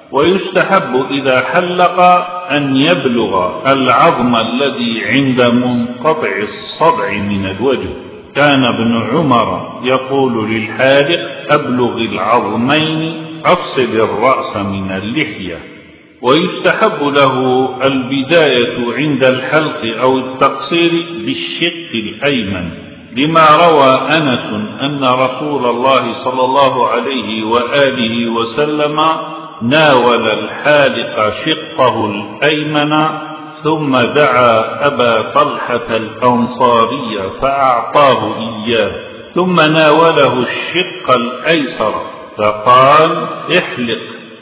ويستحب إذا حلق أن يبلغ العظم الذي عند منقطع الصبع من الوجه. كان ابن عمر يقول للحالق: أبلغ العظمين، أفصل الرأس من اللحية. ويستحب له البداية عند الحلق أو التقصير بالشق الأيمن، لما روى أنس أن رسول الله صلى الله عليه وآله وسلم ناول الحالق شقه الأيمن، ثم دعا أبا طلحة الأنصاري فأعطاه إياه، ثم ناوله الشق الأيسر فقال: احلق،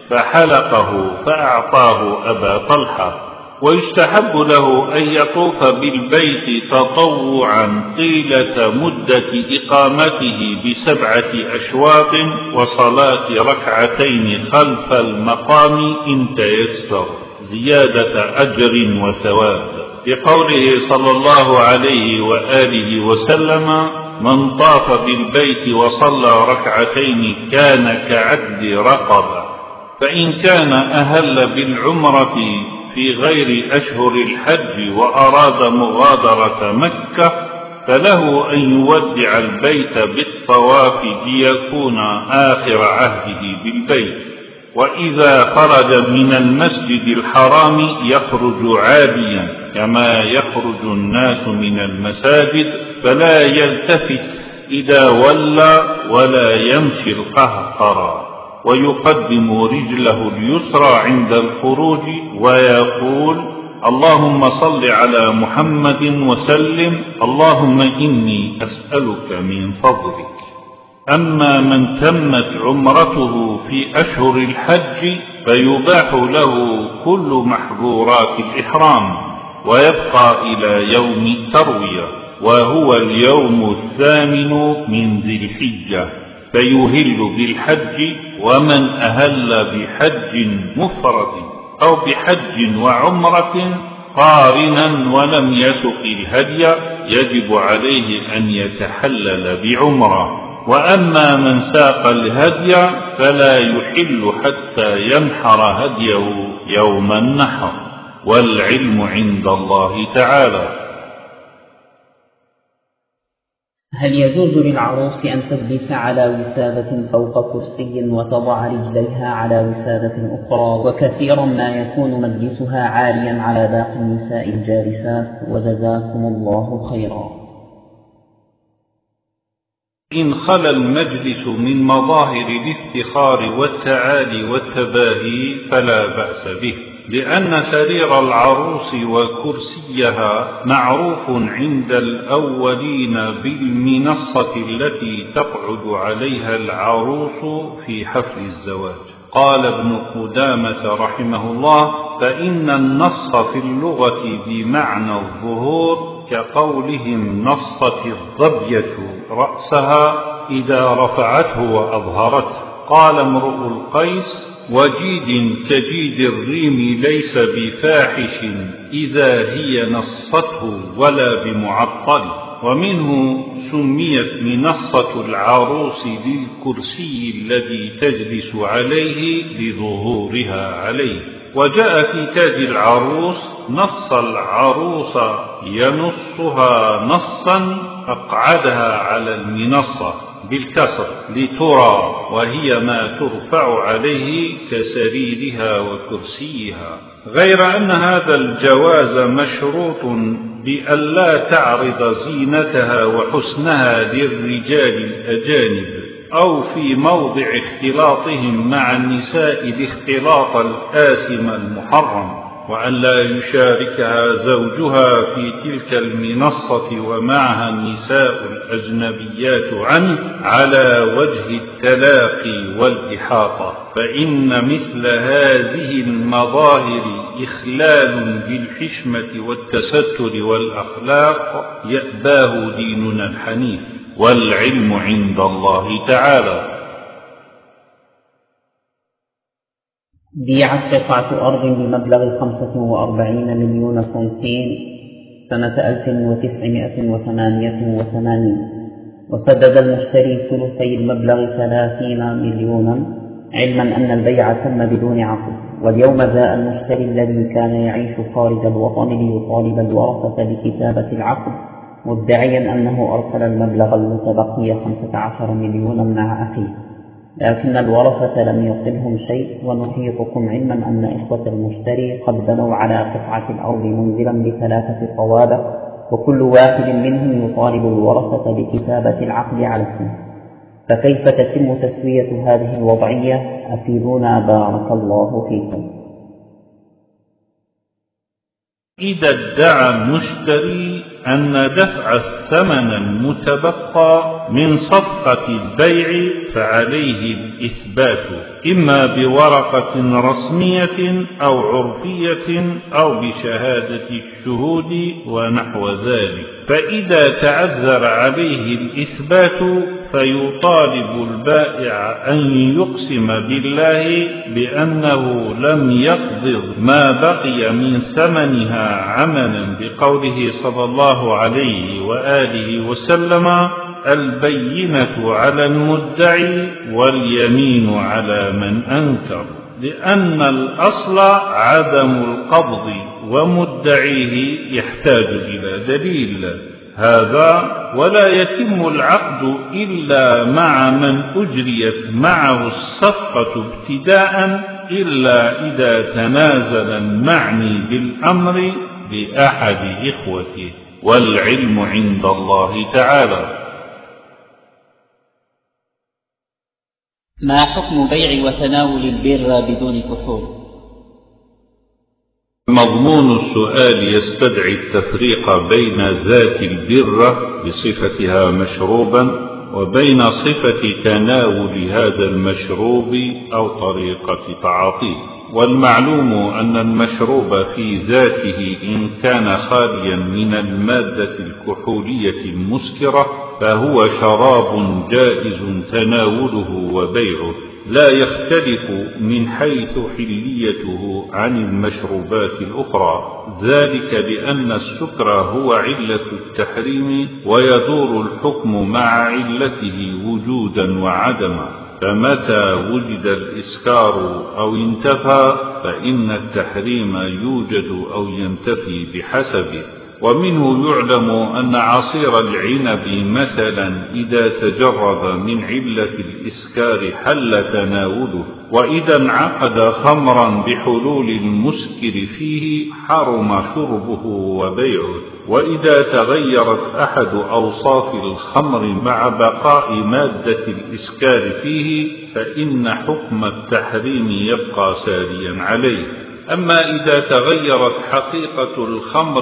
فحلقه فأعطاه أبا طلحة. ويستحب له أن يطوف بالبيت تطوعا طيلة مدة إقامته بسبعة أشواط، وصلاة ركعتين خلف المقام إن تيسر، زيادة أجر وثواب، بقوله صلى الله عليه وآله وسلم: من طاف بالبيت وصلى ركعتين كان كعدل رقبة. فإن كان أهل بالعمرة في غير أشهر الحج وأراد مغادرة مكة فله أن يودع البيت بالطواف ليكون آخر عهده بالبيت. وإذا خرج من المسجد الحرام يخرج عاديا كما يخرج الناس من المساجد، فلا يلتفت إذا ولى ولا يمشي القهقرى، ويقدم رجله اليسرى عند الخروج ويقول: اللهم صل على محمد وسلم، اللهم إني أسألك من فضلك. أما من تمت عمرته في أشهر الحج فيباح له كل محظورات الإحرام، ويبقى إلى يوم التروية وهو اليوم الثامن من ذي الحجة، فيهل بالحج. ومن أهل بحج مفرد أو بحج وعمرة قارنا ولم يسق الهدي يجب عليه أن يتحلل بعمرة. وأما من ساق الهدي فلا يحل حتى ينحر هديه يوم النحر، والعلم عند الله تعالى. هل يجوز للعروس أن تجلس على وسادة فوق كرسي وتضع رجليها على وسادة أخرى، وكثيرا ما يكون مجلسها عاليا على باقي النساء الجالسات؟ وجزاكم الله خيرا. إن خلا المجلس من مظاهر الافتخار والتعالي والتباهي فلا بأس به، لأن سرير العروس وكرسيها معروف عند الأولين بالمنصة التي تقعد عليها العروس في حفل الزواج. قال ابن قدامة رحمه الله: فإن النص في اللغة بمعنى الظهور كقولهم نصت الظبية رأسها إذا رفعته وأظهرته. قال امرؤ القيس: وجيد كجيد الريم ليس بفاحش إذا هي نصته ولا بمعطل. ومنه سميت منصة العروس للكرسي الذي تجلس عليه لظهورها عليه. وجاء في تاج العروس: نص العروس ينصها نصا أقعدها على المنصة بالكسر لترى، وهي ما ترفع عليه كسريرها وكرسيها، غير أن هذا الجواز مشروط بألا تعرض زينتها وحسنها للرجال الأجانب أو في موضع اختلاطهم مع النساء الاختلاط الآثم المحرم، وأن لا يشاركها زوجها في تلك المنصة ومعها النساء الأجنبيات عنه على وجه التلاقي والإحاطة، فإن مثل هذه المظاهر إخلال بالحشمة والتستر والأخلاق يأباه ديننا الحنيف، والعلم عند الله تعالى. بيعت قطعة أرض بمبلغ خمسة وأربعين مليون سنتين سنة ألف وتسعمائة وثمانية وثمانين، وسدد المشتري ثلثي المبلغ ثلاثين مليونا، علما أن البيع تم بدون عقد. واليوم جاء المشتري الذي كان يعيش خارج الوطن ليطالب الورثة بكتابة العقد، مدعيا أنه أرسل المبلغ المتبقي خمسة عشر مليونا مع أخيه، لكن الورثة لم يصلهم شيء. ونحيطكم علما أن إخوة المشتري قد بنوا على قطعة الأرض منزلا بثلاثة طوابق، وكل واحد منهم يطالب الورثة بكتابة العقد على اسمه، فكيف تتم تسوية هذه الوضعية؟ أفيدونا بارك الله فيكم. إذا ادعى المشتري أن دفع الثمن المتبقى من صفقة البيع فعليه الإثبات، إما بورقة رسمية أو عرفية أو بشهادة الشهود ونحو ذلك. فإذا تعذر عليه الإثبات فيطالب البائع أن يقسم بالله بأنه لم يقبض ما بقي من ثمنها عملا بقوله صلى الله عليه وآله وسلم: البينة على المدعي واليمين على من أنكر، لأن الأصل عدم القبض ومدعيه يحتاج إلى دليل. هذا ولا يتم العقد إلا مع من أجريت معه الصفقة ابتداء، إلا إذا تنازل المعني بالأمر لأحد إخوته، والعلم عند الله تعالى. ما حكم بيع وتناول البر بدون كحول؟ مضمون السؤال يستدعي التفريق بين ذات البرة بصفتها مشروبا وبين صفة تناول هذا المشروب أو طريقة تعاطيه. والمعلوم أن المشروب في ذاته إن كان خاليا من المادة الكحولية المسكرة فهو شراب جائز تناوله وبيعه، لا يختلف من حيث حليته عن المشروبات الأخرى، ذلك لأن السكر هو علة التحريم ويدور الحكم مع علته وجودا وعدما، فمتى وجد الإسكار أو انتفى فإن التحريم يوجد أو ينتفي بحسبه. ومنه يعلم أن عصير العنب مثلا إذا تجرد من علة الإسكار حل تناوله، وإذا انعقد خمرا بحلول المسكر فيه حرم شربه وبيعه. وإذا تغيرت أحد أوصاف الخمر مع بقاء مادة الإسكار فيه فإن حكم التحريم يبقى ساريا عليه. أما إذا تغيرت حقيقة الخمر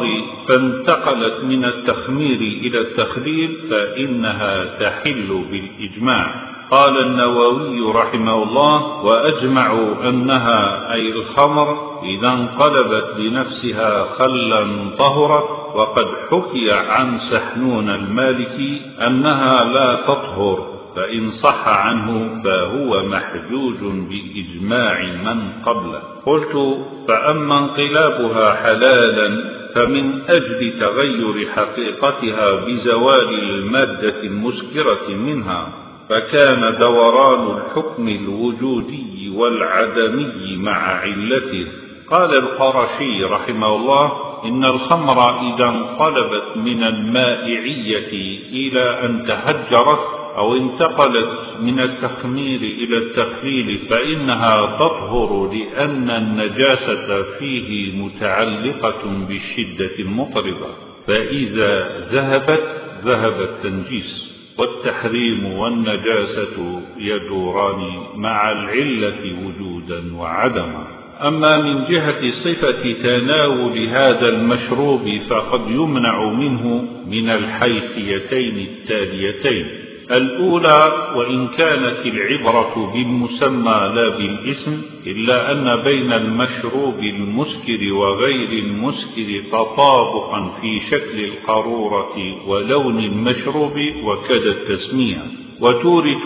فانتقلت من التخمير إلى التخليل فإنها تحل بالإجماع. قال النووي رحمه الله: وأجمعوا أنها أي الخمر إذا انقلبت بنفسها خلا طهرت. وقد حكي عن سحنون المالكي أنها لا تطهر، فإن صح عنه فهو محجوج بإجماع من قبله. قلت: فأما انقلابها حلالا فمن أجل تغير حقيقتها بزوال المادة المسكرة منها، فكان دوران الحكم الوجودي والعدمي مع علته. قال القرشي رحمه الله: إن الخمر إذا انقلبت من المائعية إلى أن تهجرت أو انتقلت من التخمير إلى التخليل فإنها تطهر، لأن النجاسة فيه متعلقة بالشدة المطربة، فإذا ذهبت ذهب التنجيس. والتحريم والنجاسة يدوران مع العلة وجودا وعدما. أما من جهة صفة تناول هذا المشروب فقد يمنع منه من الحيثيتين التاليتين: الأولى، وإن كانت العبرة بالمسمى لا بالاسم، إلا أن بين المشروب المسكر وغير المسكر تطابقا في شكل القارورة ولون المشروب وكذا التسمية، وتورث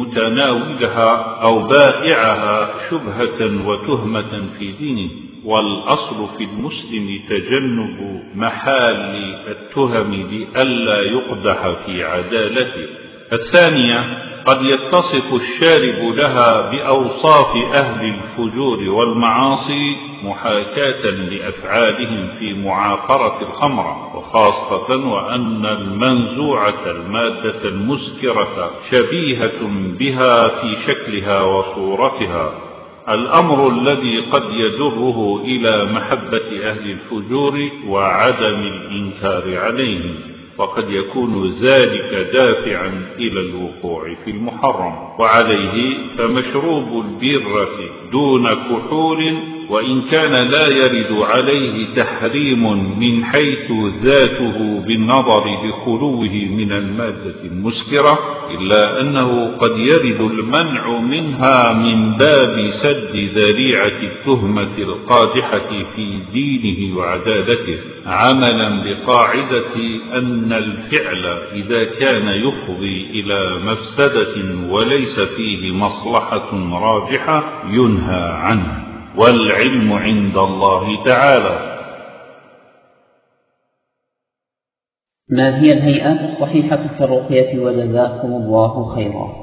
متناولها أو بائعها شبهة وتهمة في دينه. والأصل في المسلم تجنب محال التهم لئلا يقدح في عدالته. الثانية، قد يتصف الشارب لها بأوصاف أهل الفجور والمعاصي محاكاة لأفعالهم في معاقرة الخمر، وخاصة وأن المنزوعة المادة المسكرة شبيهة بها في شكلها وصورتها، الأمر الذي قد يجره إلى محبة أهل الفجور وعدم الإنكار عليهم، وقد يكون ذلك دافعا إلى الوقوع في المحرم. وعليه فمشروب البيرة دون كحول، وإن كان لا يرد عليه تحريم من حيث ذاته بالنظر لخلوه من المادة المسكرة، إلا أنه قد يرد المنع منها من باب سد ذريعة التهمة القادحة في دينه وعدالته، عملا بقاعدة أن الفعل إذا كان يفضي إلى مفسدة وليس فيه مصلحة راجحة ينهى عنه، والعلم عند الله تعالى. ما هي الهيئات الصحيحة في الرقية؟ وجزاكم الله خيرا.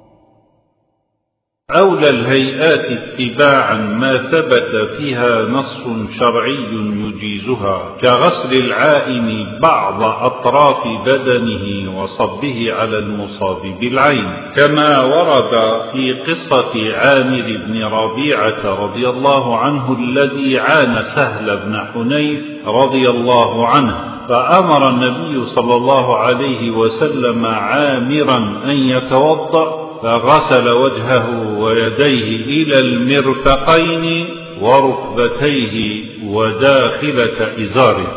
أولى الهيئات اتباعا ما ثبت فيها نص شرعي يجيزها، كغسل العائم بعض أطراف بدنه وصبه على المصاب بالعين، كما ورد في قصة عامر بن ربيعة رضي الله عنه الذي عان سهل بن حنيف رضي الله عنه، فأمر النبي صلى الله عليه وسلم عامرا أن يتوضأ، فغسل وجهه ويديه إلى المرفقين وركبتيه وداخلة إزاره،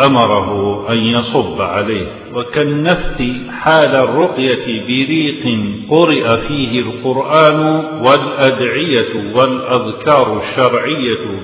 وأمره أن يصب عليه. وكالنفث حال الرقية بريق قرئ فيه القرآن والأدعية والأذكار الشرعية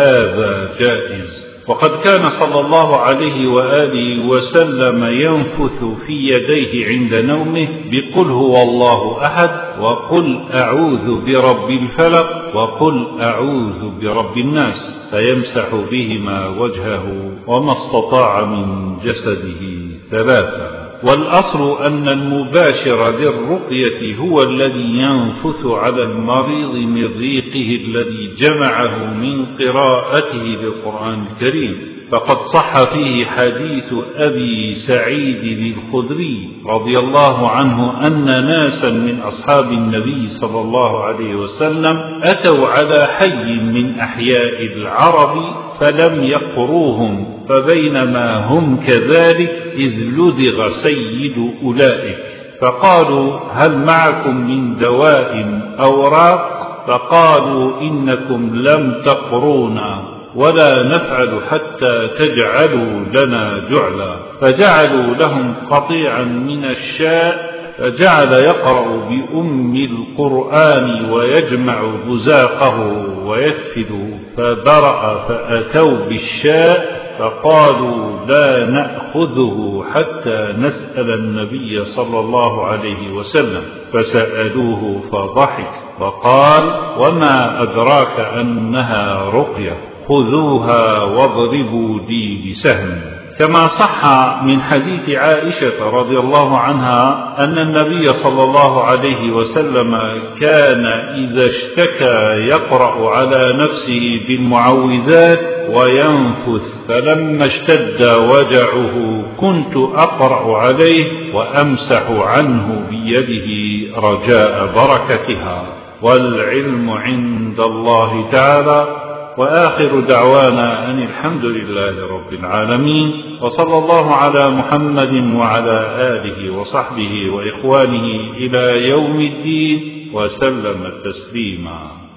فهذا جائز. وقد كان صلى الله عليه وآله وسلم ينفث في يديه عند نومه بقل هو الله أحد، وقل أعوذ برب الفلق، وقل أعوذ برب الناس، فيمسح بهما وجهه وما استطاع من جسده ثلاثا. والأصل أن المباشر للرقية هو الذي ينفث على المريض من ريقه الذي جمعه من قراءته للقرآن الكريم، فقد صح فيه حديث أبي سعيد الخدري رضي الله عنه أن ناسا من أصحاب النبي صلى الله عليه وسلم أتوا على حي من أحياء العرب فلم يقروهم، فبينما هم كذلك إذ لدغ سيد أولئك، فقالوا هل معكم من دواء أو راق؟ فقالوا إنكم لم تقرونا ولا نفعل حتى تجعلوا لنا جعلا، فجعلوا لهم قطيعا من الشاء، فجعل يقرأ بأم القرآن ويجمع بزاقه ويكفد، فبرأ فأتوا بالشاء فقالوا لا نأخذه حتى نسأل النبي صلى الله عليه وسلم، فسألوه فضحك وقال وما أدراك أنها رقية، خذوها واضربوا لي بسهم. كما صح من حديث عائشة رضي الله عنها أن النبي صلى الله عليه وسلم كان إذا اشتكى يقرأ على نفسه بالمعوذات وينفث، فلما اشتد وجعه كنت أقرأ عليه وأمسح عنه بيده رجاء بركتها، والعلم عند الله تعالى. وآخر دعوانا أن الحمد لله رب العالمين، وصلى الله على محمد وعلى آله وصحبه وإخوانه إلى يوم الدين وسلم تسليما.